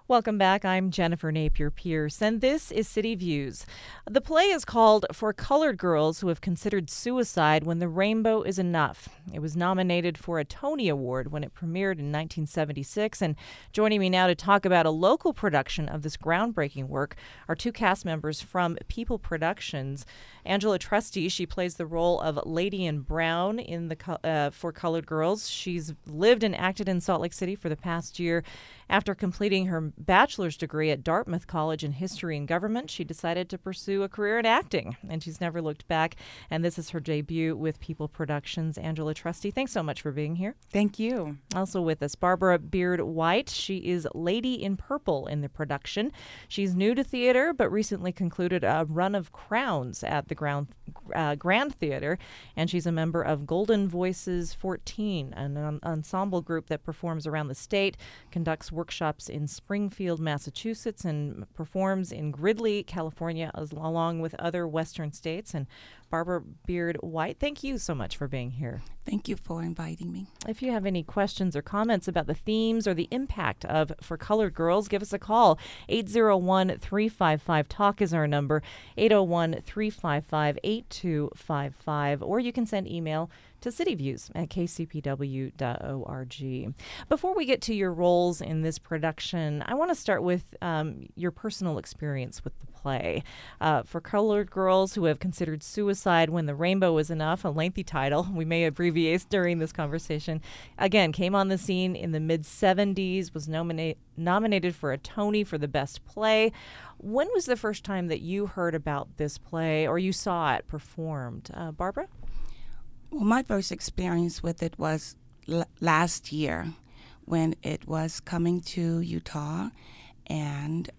Welcome back. I'm Jennifer Napier Pierce, and this is City Views. The play is called For Colored Girls Who Have Considered Suicide When the Rainbow Is Enough. It was nominated for a Tony Award when it premiered in 1976, and joining me now to talk about a local production of this groundbreaking work are two cast members from People Productions. Angela Trusty, she plays the role of Lady in Brown in the For Colored Girls. She's lived and acted in Salt Lake City for the past year. After completing her bachelor's degree at Dartmouth College in History and Government, she decided to pursue a career in acting, and she's never looked back. And this is her debut with People Productions. Angela Trusty, thanks so much for being here. Thank you. Also with us, Barbara Beard White. She is Lady in Purple in the production. She's new to theater, but recently concluded a run of crowns at the Grand Theater, and she's a member of Golden Voices 14, an ensemble group that performs around the state, conducts workshops in Springfield, Massachusetts, and performs in Gridley, California, along with other Western states. And Barbara Beard White, thank you so much for being here. Thank you for inviting me. If you have any questions or comments about the themes or the impact of For Colored Girls, give us a call. 801-355-TALK is our number, 801-355-8255, or you can send email to cityviews@kcpw.org. Before we get to your roles in this production, I want to start with your personal experience with the play. For Colored Girls Who Have Considered Suicide When the Rainbow Is Enough, a lengthy title, we may abbreviate during this conversation, again, came on the scene in the mid-'70s, was nominated for a Tony for the Best Play. When was the first time that you heard about this play or you saw it performed? Barbara? Well, my first experience with it was last year when it was coming to Utah, and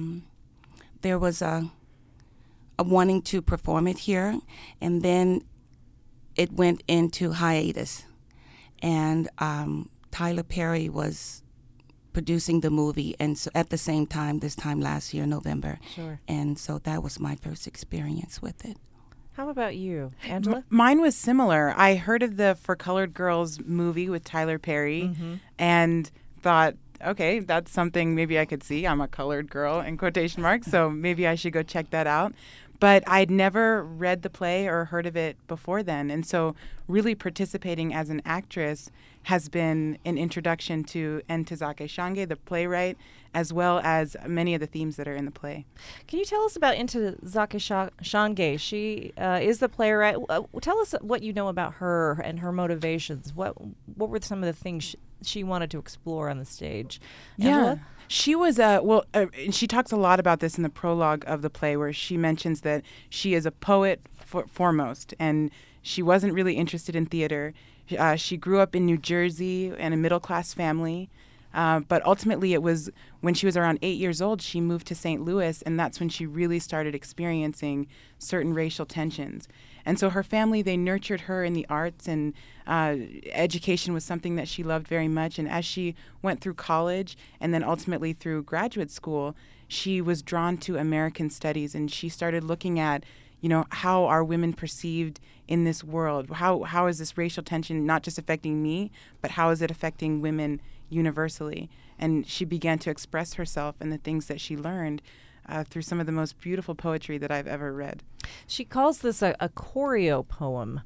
there was a wanting to perform it here, and then it went into hiatus, and Tyler Perry was producing the movie, and so at the same time, this time last year, November. Sure. And so that was my first experience with it. How about you, Angela? Mine was similar. I heard of the For Colored Girls movie with Tyler Perry and thought, okay, that's something maybe I could see. I'm a colored girl in quotation marks, so maybe I should go check that out. But I'd never read the play or heard of it before then. And so really participating as an actress has been an introduction to Ntozake Shange, the playwright, as well as many of the themes that are in the play. Can you tell us about Ntozake Shange? She is the playwright. Tell us what you know about her and her motivations. What were some of the things she wanted to explore on the stage? Angela? Yeah. She was she talks a lot about this in the prologue of the play, where she mentions that she is a poet foremost, and she wasn't really interested in theater. She grew up in New Jersey in a middle-class family, but ultimately it was when she was around 8 years old, she moved to St. Louis, and that's when she really started experiencing certain racial tensions. And so her family, they nurtured her in the arts, and education was something that she loved very much. And as she went through college and then ultimately through graduate school, she was drawn to American studies, and she started looking at, how are women perceived in this world? How is this racial tension not just affecting me, but how is it affecting women universally? And she began to express herself and the things that she learned through some of the most beautiful poetry that I've ever read. She calls this a choreo poem.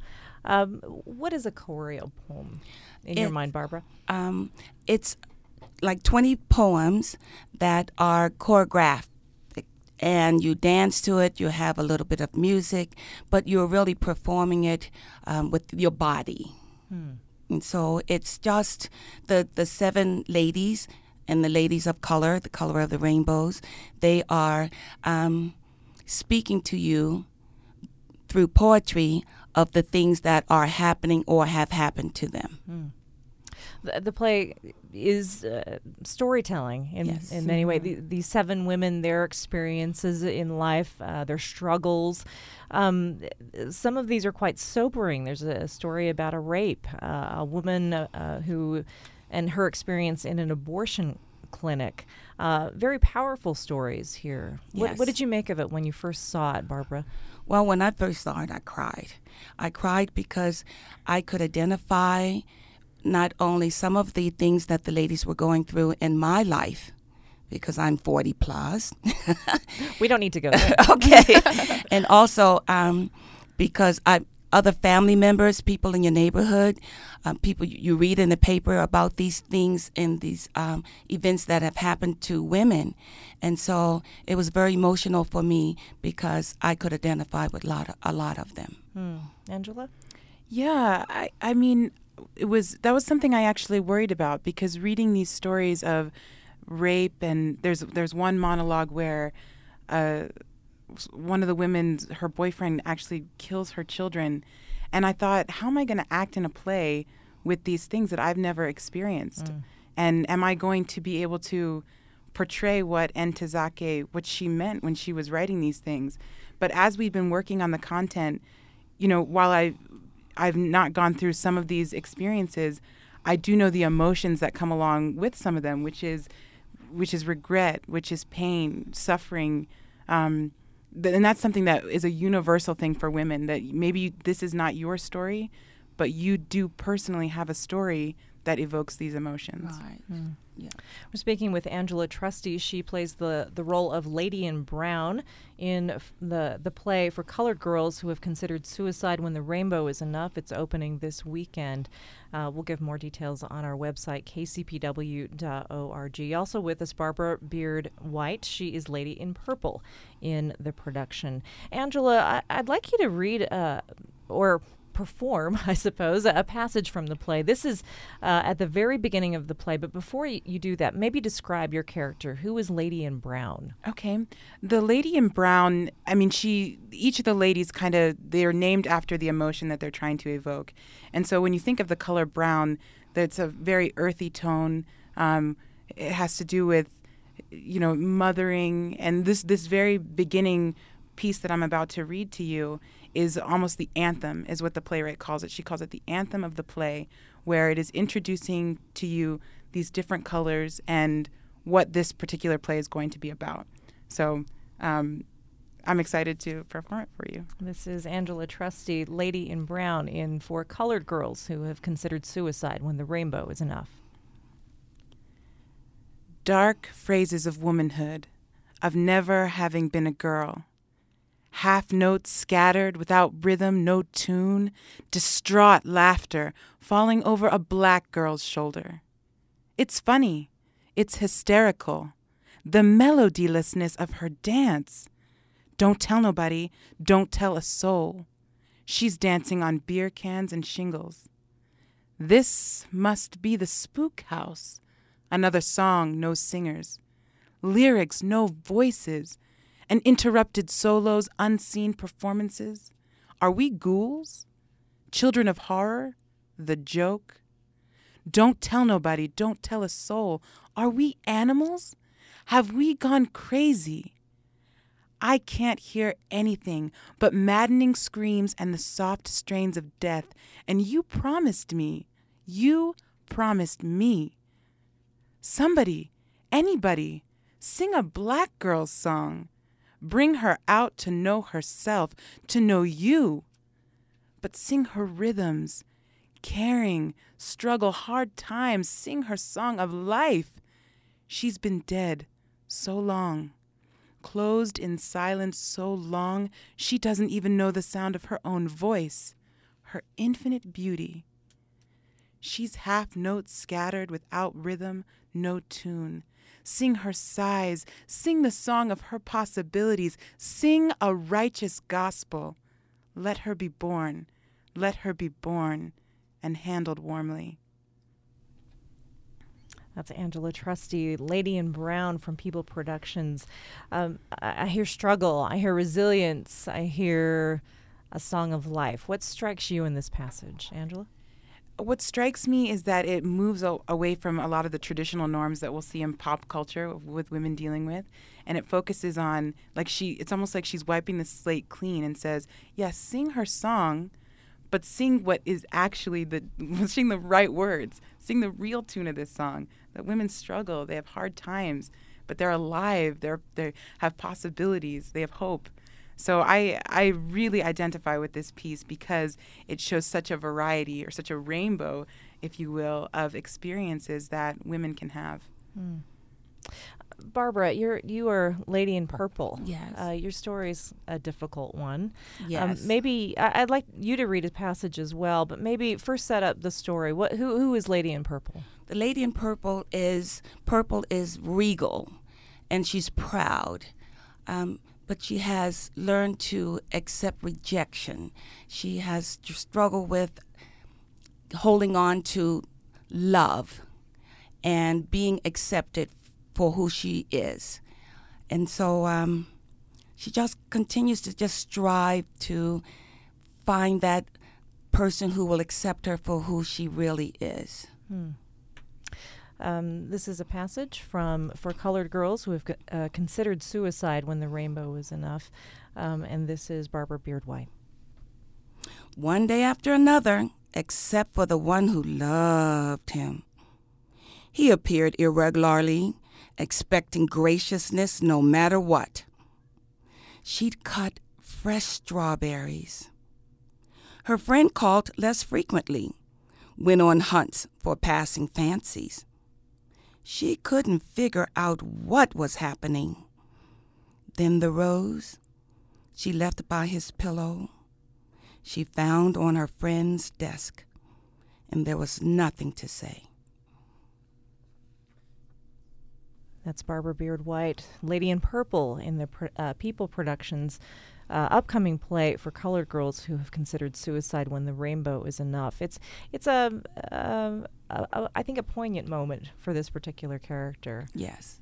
What is a choreo poem in your mind, Barbara? It's like 20 poems that are choreographed, and you dance to it, you have a little bit of music, but you're really performing it with your body. And so it's just the 7 ladies and the ladies of color, the color of the rainbows. They are speaking to you through poetry of the things that are happening or have happened to them. The play is storytelling in many ways. These 7 women, their experiences in life, their struggles. Some of these are quite sobering. There's a story about a rape, a woman who and her experience in an abortion clinic. Very powerful stories here. Yes. What did you make of it when you first saw it, Barbara? Well, when I first saw it, I cried. I cried because I could identify not only some of the things that the ladies were going through in my life, because I'm 40 plus. We don't need to go there. Okay. And also because other family members, people in your neighborhood, people you read in the paper about these things and these events that have happened to women. And so it was very emotional for me because I could identify with a lot of them. Angela? Yeah, I mean, that was something I actually worried about, because reading these stories of rape, and there's one monologue where one of the women, her boyfriend actually kills her children, and I thought, how am I going to act in a play with these things that I've never experienced? And am I going to be able to portray what Ntozake, what she meant when she was writing these things? But as we've been working on the content, while I've not gone through some of these experiences, I do know the emotions that come along with some of them, which is regret, which is pain, suffering, and that's something that is a universal thing for women, that maybe this is not your story, but you do personally have a story that evokes these emotions. Right. Yeah. We're speaking with Angela Trusty. She plays the role of Lady in Brown in the play For Colored Girls Who Have Considered Suicide When the Rainbow Is Enough. It's opening this weekend. We'll give more details on our website, kcpw.org. Also with us, Barbara Beard White. She is Lady in Purple in the production. Angela, I'd like you to read or perform, I suppose, a passage from the play. This is at the very beginning of the play, but before you do that, maybe describe your character. Who is Lady in Brown? Okay. The Lady in Brown, I mean, each of the ladies they're named after the emotion that they're trying to evoke. And so when you think of the color brown, that's a very earthy tone. It has to do with, mothering. And this very beginning piece that I'm about to read to you is almost the anthem, is what the playwright calls it. She calls it the anthem of the play, where it is introducing to you these different colors and what this particular play is going to be about. So I'm excited to perform it for you. This is Angela Trusty, Lady in Brown, in For Colored Girls Who Have Considered Suicide When the Rainbow Is Enough. Dark phrases of womanhood, of never having been a girl. Half notes scattered without rhythm, no tune, distraught laughter falling over a black girl's shoulder. It's funny, it's hysterical, the melodylessness of her dance. Don't tell nobody, don't tell a soul. She's dancing on beer cans and shingles. This must be the spook house. Another song, no singers. Lyrics, no voices. And interrupted solos, unseen performances. Are we ghouls? Children of horror? The joke? Don't tell nobody, don't tell a soul. Are we animals? Have we gone crazy? I can't hear anything but maddening screams and the soft strains of death. And you promised me. Somebody, anybody, sing a black girl's song. Bring her out to know herself, to know you. But sing her rhythms, caring, struggle, hard times. Sing her song of life. She's been dead so long, closed in silence so long, she doesn't even know the sound of her own voice, her infinite beauty. She's half notes scattered without rhythm, no tune. Sing her sighs, sing the song of her possibilities, sing a righteous gospel. Let her be born, and handled warmly. That's Angela Trusty, Lady in Brown from People Productions. I hear struggle, I hear resilience, I hear a song of life. What strikes you in this passage, Angela? What strikes me is that it moves away from a lot of the traditional norms that we'll see in pop culture with women dealing with, and it focuses on, it's almost like she's wiping the slate clean and says, yes, sing her song, but sing what is actually sing the right words, sing the real tune of this song, that women struggle, they have hard times, but they're alive, they have possibilities, they have hope. So I really identify with this piece because it shows such a variety, or such a rainbow, if you will, of experiences that women can have. Barbara, you are Lady in Purple. Yes. Your story's a difficult one. Yes. Maybe I'd like you to read a passage as well, but maybe first set up the story. Who is Lady in Purple? The Lady in Purple is regal, and she's proud. But she has learned to accept rejection. She has struggled with holding on to love and being accepted for who she is. And so she just continues to just strive to find that person who will accept her for who she really is. This is a passage from For Colored Girls Who Have Considered Suicide When the Rainbow Is Enough. And this is Barbara Beard White. One day after another, except for the one who loved him. He appeared irregularly, expecting graciousness no matter what. She'd cut fresh strawberries. Her friend called less frequently, went on hunts for passing fancies. She couldn't figure out what was happening. Then the rose she left by his pillow, she found on her friend's desk, and there was nothing to say. That's Barbara Beard White, Lady in Purple, in the People Productions upcoming play For Colored Girls Who Have Considered Suicide When the Rainbow Is Enough. It's I think a poignant moment for this particular character. Yes.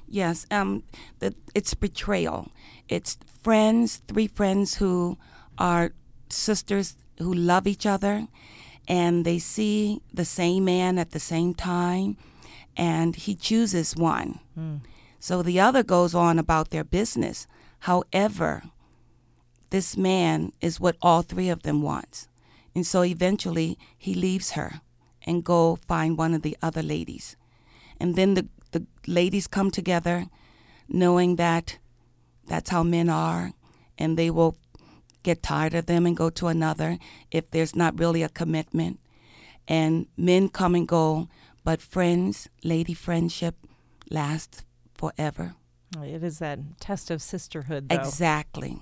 It's betrayal. It's friends, three friends who are sisters who love each other, and they see the same man at the same time, and he chooses one. So the other goes on about their business. However, this man is what all three of them want. And so eventually he leaves her and go find one of the other ladies. And then the ladies come together knowing that that's how men are, and they will get tired of them and go to another if there's not really a commitment. And men come and go, but friends, lady friendship lasts forever. It is that test of sisterhood, though. Exactly.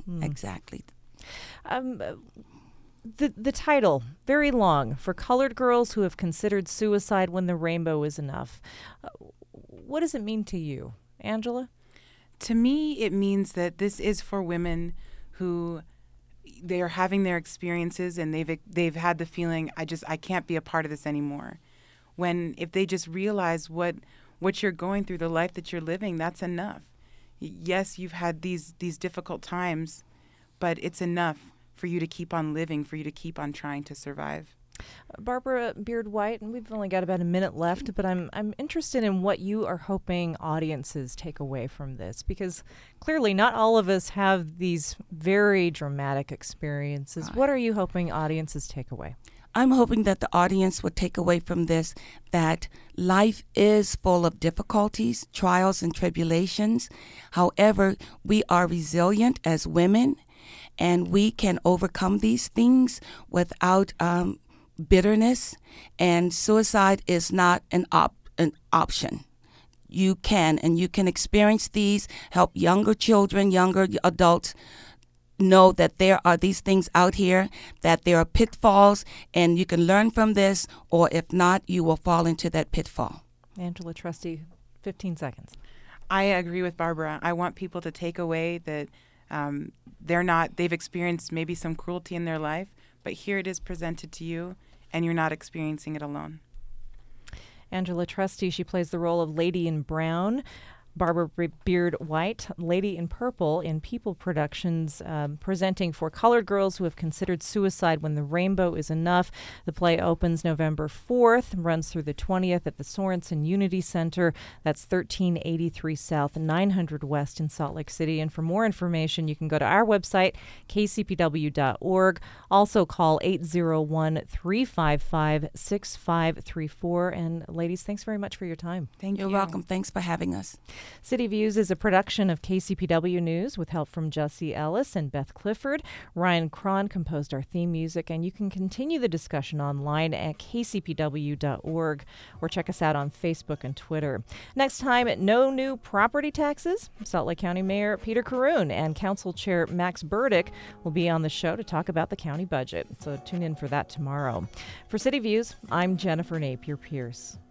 The title, very long, For Colored Girls Who Have Considered Suicide When the Rainbow Is Enough. What does it mean to you, Angela? To me, it means that this is for women who they are having their experiences and they've had the feeling, I can't be a part of this anymore. When if they just realize what you're going through, the life that you're living, that's enough. Yes, you've had these difficult times, but it's enough for you to keep on living, for you to keep on trying to survive. Barbara Beard White, and we've only got about a minute left, but I'm interested in what you are hoping audiences take away from this, because clearly not all of us have these very dramatic experiences. What are you hoping audiences take away? I'm hoping that the audience would take away from this that life is full of difficulties, trials, and tribulations. However, we are resilient as women, and we can overcome these things without bitterness, and suicide is not an option. You can experience these, help younger children, younger adults know that there are these things out here, that there are pitfalls, and you can learn from this, or if not, you will fall into that pitfall. Angela Trusty, 15 seconds. I agree with Barbara. I want people to take away that they've experienced maybe some cruelty in their life, but here it is presented to you, and you're not experiencing it alone. Angela Trusty, she plays the role of Lady in Brown. Barbara Beard White, Lady in Purple, in People Productions, presenting For Colored Girls Who Have Considered Suicide When the Rainbow Is Enough. The play opens November 4th, runs through the 20th at the Sorensen Unity Center. That's 1383 South, 900 West in Salt Lake City. And for more information, you can go to our website, kcpw.org. Also call 801-355-6534. And ladies, thanks very much for your time. Thank you. You're welcome. Thanks for having us. City Views is a production of KCPW News with help from Jesse Ellis and Beth Clifford. Ryan Cron composed our theme music, and you can continue the discussion online at kcpw.org or check us out on Facebook and Twitter. Next time, no new property taxes. Salt Lake County Mayor Peter Caroon and Council Chair Max Burdick will be on the show to talk about the county budget. So tune in for that tomorrow. For City Views, I'm Jennifer Napier Pierce.